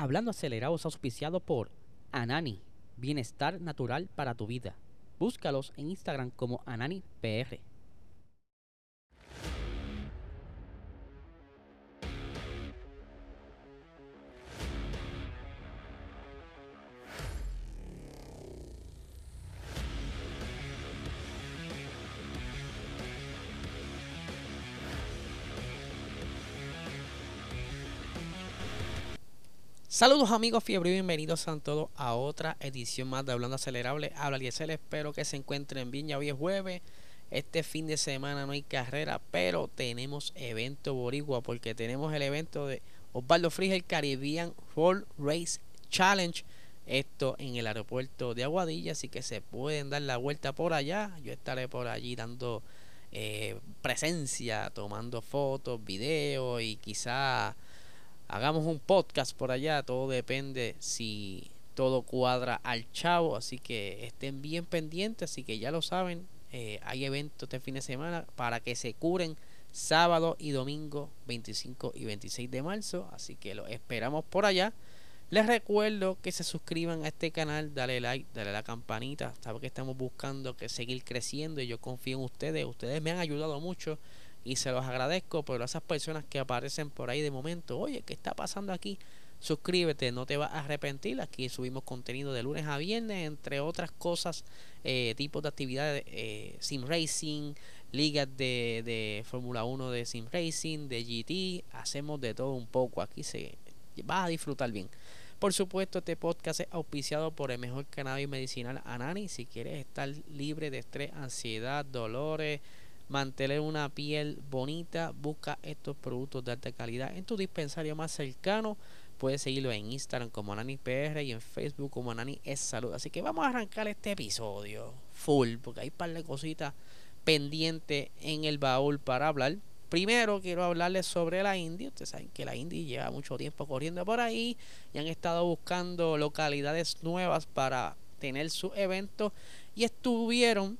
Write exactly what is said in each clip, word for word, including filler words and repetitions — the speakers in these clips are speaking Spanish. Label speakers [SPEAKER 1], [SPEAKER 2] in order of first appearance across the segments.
[SPEAKER 1] Hablando Acelerado es auspiciado por Anani, bienestar natural para tu vida. Búscalos en Instagram como Anani P R. Saludos amigos fiebre y bienvenidos a todos a otra edición más de Hablando Acelerable. Habla Eliezer, espero que se encuentren bien. Ya hoy es jueves, este fin de semana no hay carrera, pero tenemos evento boricua porque tenemos el evento de Osvaldo Frigel Caribbean Road Race Challenge. Esto en el aeropuerto de Aguadilla, así que se pueden dar la vuelta por allá. Yo estaré por allí dando eh, presencia, tomando fotos, videos y quizá hagamos un podcast por allá. Todo depende si todo cuadra al chavo, así que estén bien pendientes. Así que ya lo saben, eh, hay eventos este fin de semana para que se curen sábado y domingo veinticinco y veintiséis de marzo, así que lo esperamos por allá. Les recuerdo que se suscriban a este canal, dale like, dale a la campanita. Saben que estamos buscando que seguir creciendo y yo confío en ustedes. Ustedes me han ayudado mucho y se los agradezco, pero a esas personas que aparecen por ahí de momento, oye, ¿qué está pasando aquí? Suscríbete, no te vas a arrepentir. Aquí subimos contenido de lunes a viernes, entre otras cosas, eh, tipos de actividades, eh, sim racing, ligas de, de Fórmula uno de sim racing, de G T, hacemos de todo un poco. Aquí se vas a disfrutar bien. Por supuesto, este podcast es auspiciado por el mejor cannabis medicinal Anani. Si quieres estar libre de estrés, ansiedad, dolores, mantener una piel bonita, busca estos productos de alta calidad en tu dispensario más cercano. Puedes seguirlo en Instagram como Anani P R y en Facebook como Anani es Salud. Así que vamos a arrancar este episodio full, porque hay un par de cositas pendientes en el baúl para hablar. Primero quiero hablarles sobre la Indy. Ustedes saben que la Indy lleva mucho tiempo corriendo por ahí y han estado buscando localidades nuevas para tener su evento, y estuvieron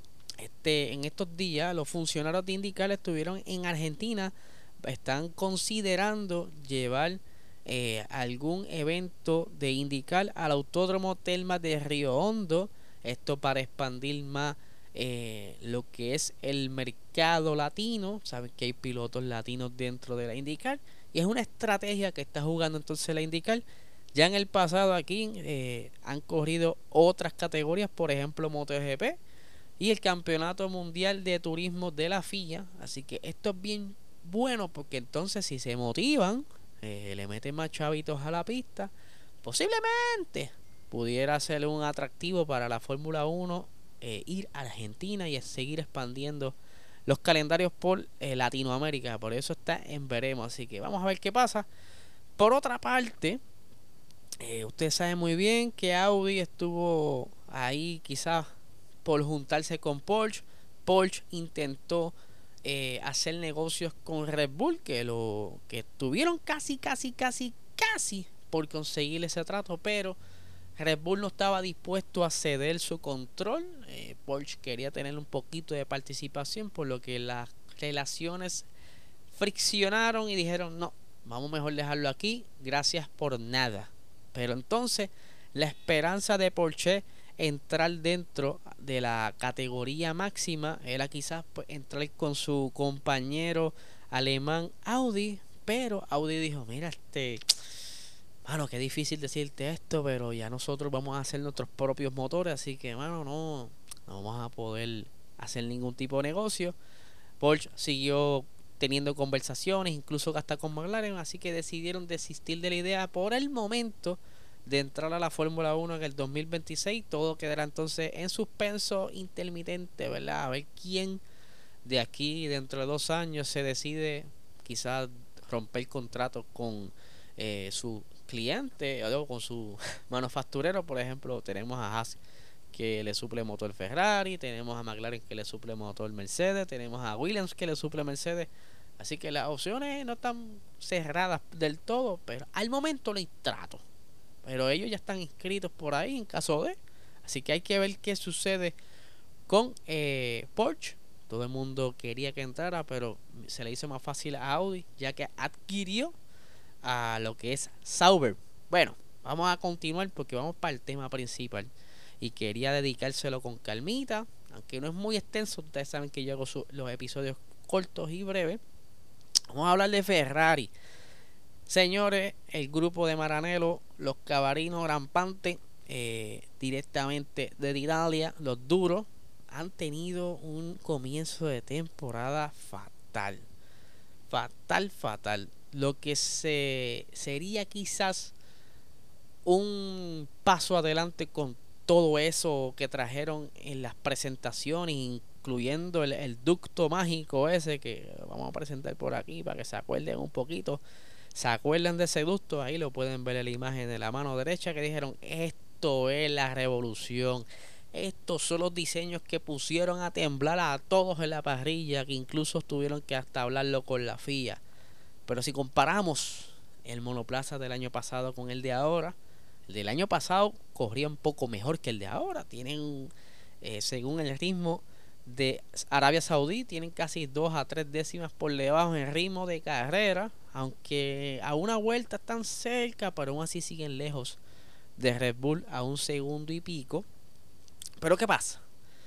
[SPEAKER 1] este, en estos días los funcionarios de IndyCar estuvieron en Argentina. Están considerando llevar eh, algún evento de IndyCar al Autódromo Telmas de Río Hondo. Esto para expandir más eh, lo que es el mercado latino. Saben que hay pilotos latinos dentro de la IndyCar y es una estrategia que está jugando entonces la IndyCar. Ya en el pasado aquí eh, han corrido otras categorías, por ejemplo MotoGP y el Campeonato Mundial de Turismo de la F I A. Así que esto es bien bueno porque entonces si se motivan, eh, le meten más chavitos a la pista, posiblemente pudiera ser un atractivo para la Fórmula uno eh, ir a Argentina y seguir expandiendo los calendarios por eh, Latinoamérica. Por eso está en veremos, así que vamos a ver qué pasa. Por otra parte, eh, ustedes saben muy bien que Audi estuvo ahí quizás por juntarse con Porsche. Porsche intentó eh, hacer negocios con Red Bull, que lo que tuvieron casi, casi, casi, casi por conseguir ese trato, pero Red Bull no estaba dispuesto a ceder su control. eh, Porsche quería tener un poquito de participación, por lo que las relaciones friccionaron y dijeron no, vamos mejor dejarlo aquí, gracias por nada. Pero entonces la esperanza de Porsche entrar dentro de la categoría máxima era quizás pues, entrar con su compañero alemán Audi, pero Audi dijo, mira, este mano, qué difícil decirte esto, pero ya nosotros vamos a hacer nuestros propios motores, así que mano, no, no vamos a poder hacer ningún tipo de negocio. Porsche siguió teniendo conversaciones, incluso hasta con McLaren, así que decidieron desistir de la idea por el momento de entrar a la Fórmula uno en el dos mil veintiséis. Todo quedará entonces en suspenso intermitente, ¿verdad? A ver quién de aquí dentro de dos años se decide quizás romper contrato con eh, su cliente o con su manufacturero. Por ejemplo, tenemos a Haas que le suple motor Ferrari, tenemos a McLaren que le suple motor Mercedes, tenemos a Williams que le suple Mercedes. Así que las opciones no están cerradas del todo, pero al momento no hay trato. Pero ellos ya están inscritos por ahí en caso de. Así que hay que ver qué sucede con eh, Porsche. Todo el mundo quería que entrara, pero se le hizo más fácil a Audi, ya que adquirió a lo que es Sauber. Bueno, vamos a continuar porque vamos para el tema principal. Y quería dedicárselo con calmita, aunque no es muy extenso. Ustedes saben que yo hago su, los episodios cortos y breves. Vamos a hablar de Ferrari. Señores, el grupo de Maranello, los cabarinos rampantes, eh, directamente de Italia, los duros, han tenido un comienzo de temporada fatal. Fatal, fatal. Lo que se sería quizás un paso adelante con todo eso que trajeron en las presentaciones, incluyendo el, el ducto mágico ese que vamos a presentar por aquí para que se acuerden un poquito. ¿Se acuerdan de ese ducto? Ahí lo pueden ver en la imagen de la mano derecha que dijeron, esto es la revolución. Estos son los diseños que pusieron a temblar a todos en la parrilla, que incluso tuvieron que hasta hablarlo con la F I A. Pero si comparamos el monoplaza del año pasado con el de ahora, el del año pasado corría un poco mejor que el de ahora. Tienen, eh, según el ritmo de Arabia Saudí, tienen casi dos a tres décimas por debajo en ritmo de carrera, aunque a una vuelta están cerca, pero aún así siguen lejos de Red Bull a un segundo y pico. Pero ¿qué pasa?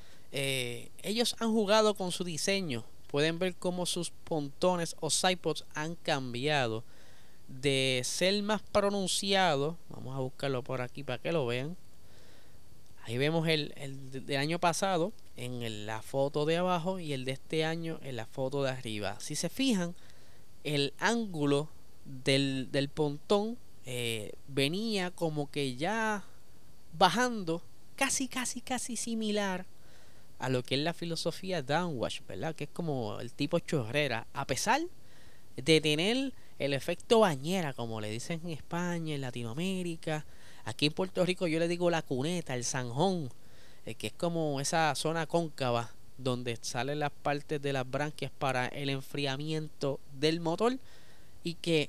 [SPEAKER 1] Eh, ellos han jugado con su diseño. Pueden ver cómo sus pontones o sidepods han cambiado de ser más pronunciado. Vamos a buscarlo por aquí para que lo vean. Ahí vemos el, el del año pasado en la foto de abajo y el de este año en la foto de arriba. Si se fijan, el ángulo del, del pontón eh, venía como que ya bajando, casi, casi, casi similar a lo que es la filosofía downwash, ¿verdad? Que es como el tipo chorrera, a pesar de tener el efecto bañera, como le dicen en España, en Latinoamérica. Aquí en Puerto Rico yo le digo la cuneta, el zanjón, eh, que es como esa zona cóncava donde salen las partes de las branquias para el enfriamiento del motor, y que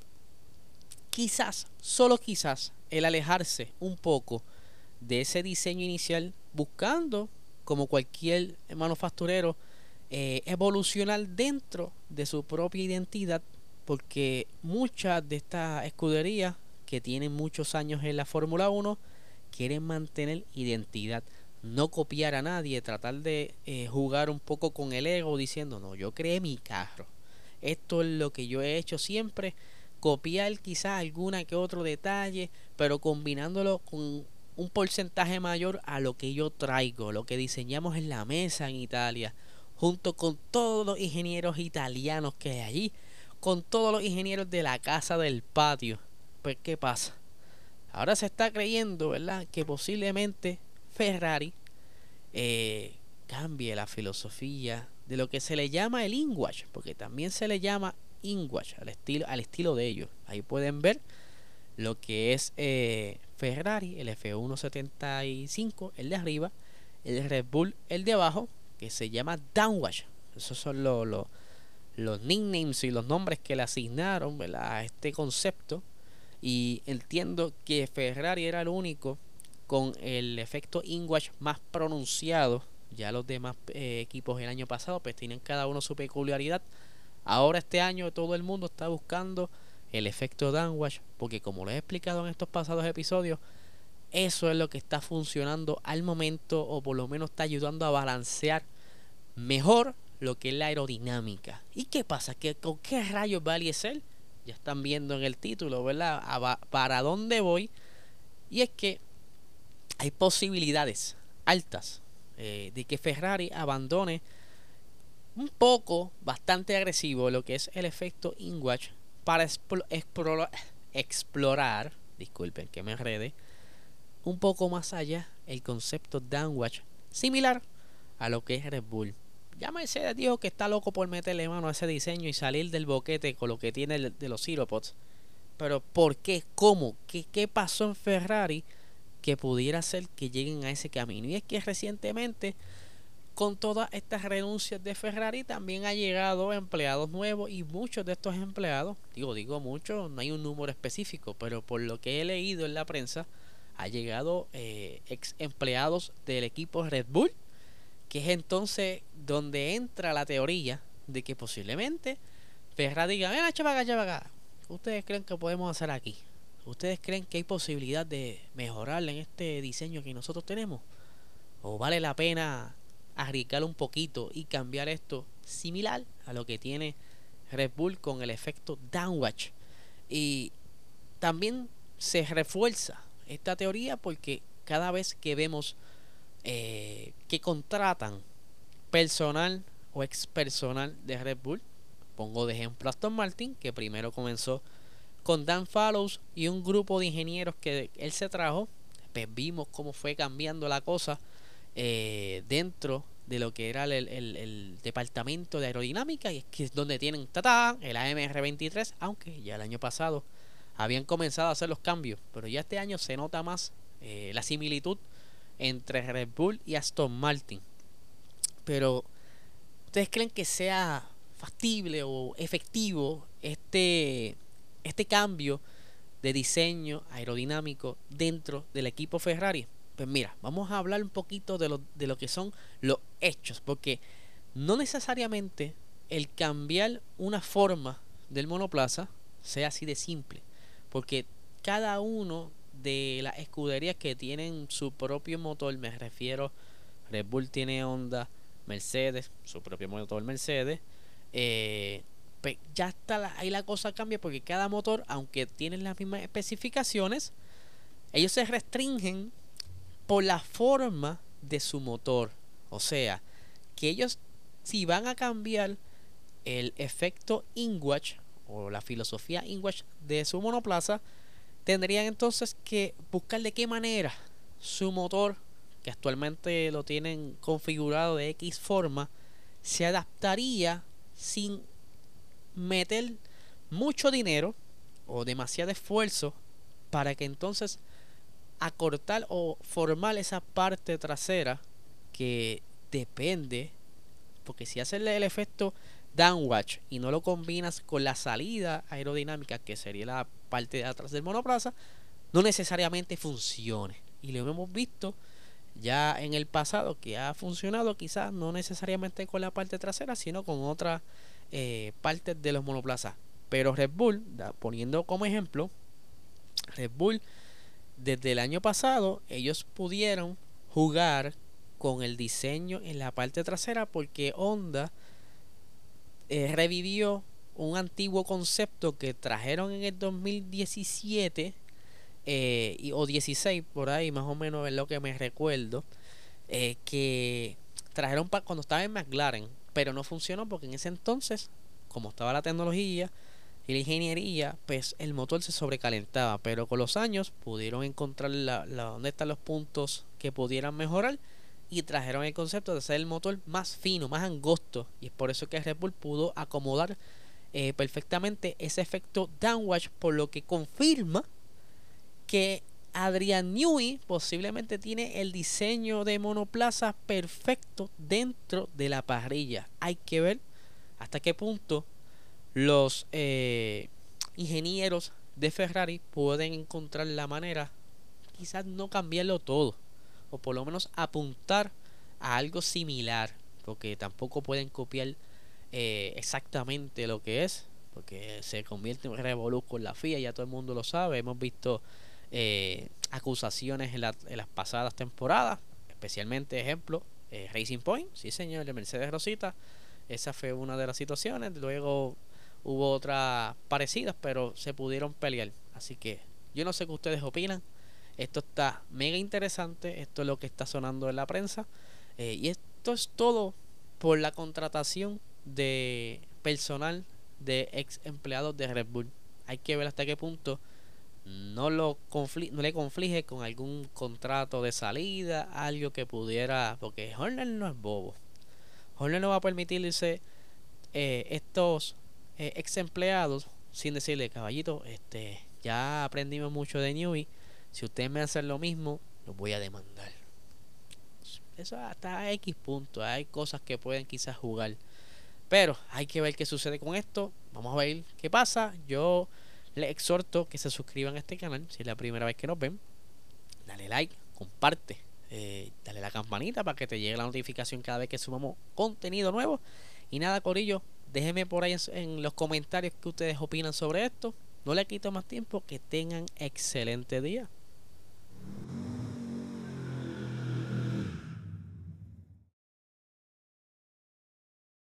[SPEAKER 1] quizás, solo quizás, el alejarse un poco de ese diseño inicial, buscando, como cualquier manufacturero, eh, evolucionar dentro de su propia identidad, porque muchas de estas escuderías que tienen muchos años en la Fórmula uno quieren mantener identidad, no copiar a nadie, tratar de eh, jugar un poco con el ego diciendo, no, yo creé mi carro, esto es lo que yo he hecho siempre, copiar quizás alguna que otro detalle, pero combinándolo con un porcentaje mayor a lo que yo traigo, lo que diseñamos en la mesa en Italia, junto con todos los ingenieros italianos que hay allí, con todos los ingenieros de la casa del patio. Pues ¿qué pasa? Ahora se está creyendo, ¿verdad?, que posiblemente Ferrari eh, cambie la filosofía de lo que se le llama el inwash, porque también se le llama inwash al estilo, al estilo de ellos. Ahí pueden ver lo que es eh, Ferrari, el F ciento setenta y cinco, el de arriba, el Red Bull, el de abajo, que se llama downwash. Esos son los, los, los nicknames y los nombres que le asignaron, ¿verdad?, a este concepto. Y entiendo que Ferrari era el único con el efecto inwash más pronunciado. Ya los demás eh, equipos el año pasado pues tienen cada uno su peculiaridad. Ahora este año todo el mundo está buscando el efecto downwash, porque como lo he explicado en estos pasados episodios, eso es lo que está funcionando al momento, o por lo menos está ayudando a balancear mejor lo que es la aerodinámica. ¿Y qué pasa? ¿Qué, ¿Con qué rayos va a Eliezer? Ya están viendo en el título, ¿verdad?, a, para dónde voy. Y es que hay posibilidades altas eh, de que Ferrari abandone un poco, bastante agresivo, lo que es el efecto inwash para explorar, explorar, disculpen que me enrede, un poco más allá el concepto downwash, similar a lo que es Red Bull. Ya Mercedes dijo que está loco por meterle mano a ese diseño y salir del boquete con lo que tiene de los Zeropods. Pero ¿por qué? ¿Cómo? ¿Qué, qué pasó en Ferrari que pudiera hacer que lleguen a ese camino? Y es que recientemente, con todas estas renuncias de Ferrari, también ha llegado empleados nuevos, y muchos de estos empleados, digo, digo muchos, no hay un número específico, pero por lo que he leído en la prensa, ha llegado eh, ex empleados del equipo Red Bull, que es entonces donde entra la teoría de que posiblemente Ferrari diga, ven, chaval, chaval, ¿ustedes creen que podemos hacer aquí? ¿Ustedes creen que hay posibilidad de mejorarle en este diseño que nosotros tenemos? ¿O vale la pena arriesgar un poquito y cambiar esto similar a lo que tiene Red Bull con el efecto downwatch? Y también se refuerza esta teoría porque cada vez que vemos eh, que contratan personal o ex personal de Red Bull, pongo de ejemplo a Aston Martin, que primero comenzó con Dan Fallows y un grupo de ingenieros que él se trajo, pues vimos cómo fue cambiando la cosa eh, dentro de lo que era el, el, el departamento de aerodinámica, y es que es donde tienen ¡tatán! El A M R veintitrés, aunque ya el año pasado habían comenzado a hacer los cambios, pero ya este año se nota más eh, la similitud entre Red Bull y Aston Martin. Pero ¿ustedes creen que sea factible o efectivo este, este cambio de diseño aerodinámico dentro del equipo Ferrari? Pues mira, vamos a hablar un poquito de lo, de lo que son los hechos, porque no necesariamente el cambiar una forma del monoplaza sea así de simple, porque cada uno de las escuderías que tienen su propio motor, me refiero, Red Bull tiene Honda, Mercedes, su propio motor Mercedes, eh, pues ya está la, ahí la cosa cambia, porque cada motor, aunque tienen las mismas especificaciones, ellos se restringen por la forma de su motor. O sea, que ellos, si van a cambiar el efecto InWatch o la filosofía InWatch de su monoplaza, tendrían entonces que buscar de qué manera su motor, que actualmente lo tienen configurado de X forma, se adaptaría sin meter mucho dinero o demasiado esfuerzo, para que entonces acortar o formar esa parte trasera que depende, porque si haces el efecto downwatch y no lo combinas con la salida aerodinámica, que sería la parte de atrás del monoplaza, no necesariamente funcione. Y lo hemos visto ya en el pasado que ha funcionado, quizás no necesariamente con la parte trasera, sino con otras eh, partes de los monoplazas. Pero Red Bull, poniendo como ejemplo, Red Bull desde el año pasado ellos pudieron jugar con el diseño en la parte trasera, porque Honda eh, revivió un antiguo concepto que trajeron en el dos mil diecisiete eh, y, o dieciséis, por ahí más o menos es lo que me recuerdo, eh, que trajeron para cuando estaba en McLaren, pero no funcionó porque en ese entonces, como estaba la tecnología y la ingeniería, pues el motor se sobrecalentaba. Pero con los años pudieron encontrar la, la, dónde están los puntos que pudieran mejorar, y trajeron el concepto de hacer el motor más fino, más angosto, y es por eso que Red Bull pudo acomodar eh, perfectamente ese efecto downwatch, por lo que confirma que Adrian Newey posiblemente tiene el diseño de monoplaza perfecto dentro de la parrilla. Hay que ver hasta qué punto los eh, ingenieros de Ferrari pueden encontrar la manera, quizás no cambiarlo todo, o por lo menos apuntar a algo similar, porque tampoco pueden copiar eh, exactamente lo que es, porque se convierte en un revolú con la F I A, ya todo el mundo lo sabe. Hemos visto eh, acusaciones en, la, en las pasadas temporadas, especialmente ejemplo eh, Racing Point, sí señor, de Mercedes Rosita. Esa fue una de las situaciones. Luego hubo otras parecidas, pero se pudieron pelear. Así que yo no sé qué ustedes opinan. Esto está mega interesante. Esto es lo que está sonando en la prensa. Eh, y esto es todo por la contratación de personal de ex empleados de Red Bull. Hay que ver hasta qué punto no, lo confli no le conflige con algún contrato de salida, algo que pudiera, porque Horner no es bobo. Horner no va a permitirse eh, estos eh, ex empleados sin decirle, caballito, este, ya aprendimos mucho de Newey, si ustedes me hacen lo mismo, los voy a demandar. Eso hasta a X punto. Hay cosas que pueden quizás jugar, pero hay que ver qué sucede con esto. Vamos a ver qué pasa. Yo les exhorto que se suscriban a este canal si es la primera vez que nos ven. Dale like, comparte, eh, dale la campanita para que te llegue la notificación cada vez que subamos contenido nuevo. Y nada, corillo, déjenme por ahí en, en los comentarios qué ustedes opinan sobre esto. No le quito más tiempo, que tengan excelente día.